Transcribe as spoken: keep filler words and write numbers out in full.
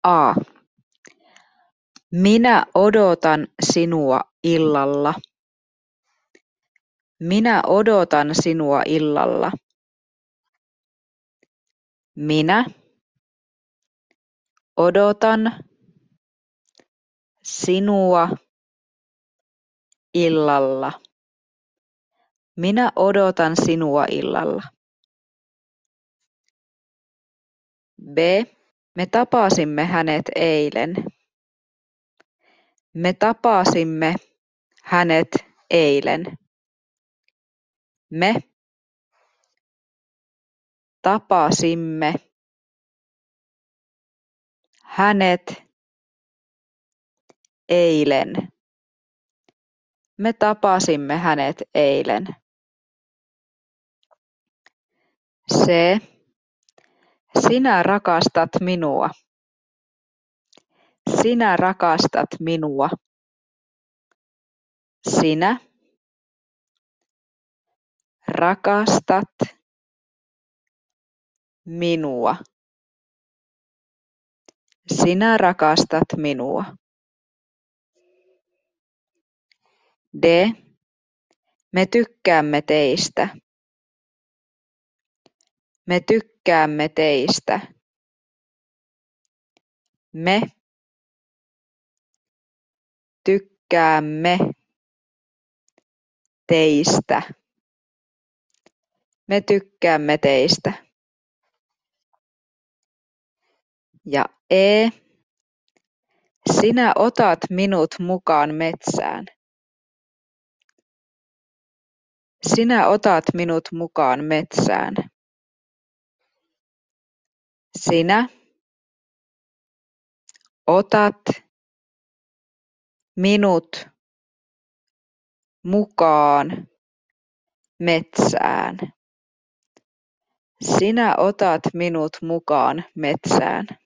A. Minä odotan sinua illalla. Minä odotan sinua illalla. Minä odotan sinua illalla. Minä odotan sinua illalla. B. Me tapasimme hänet eilen. Me tapasimme hänet eilen. Me tapasimme hänet eilen. Me tapasimme hänet eilen. C. Sinä rakastat minua. Sinä rakastat minua. Sinä rakastat minua. Sinä rakastat minua. D. Me tykkäämme teistä. Me tykkäämme teistä. Me tykkäämme teistä. Me tykkäämme teistä. Ja E. Sinä otat minut mukaan metsään. Sinä otat minut mukaan metsään. Sinä otat minut mukaan metsään. Sinä otat minut mukaan metsään.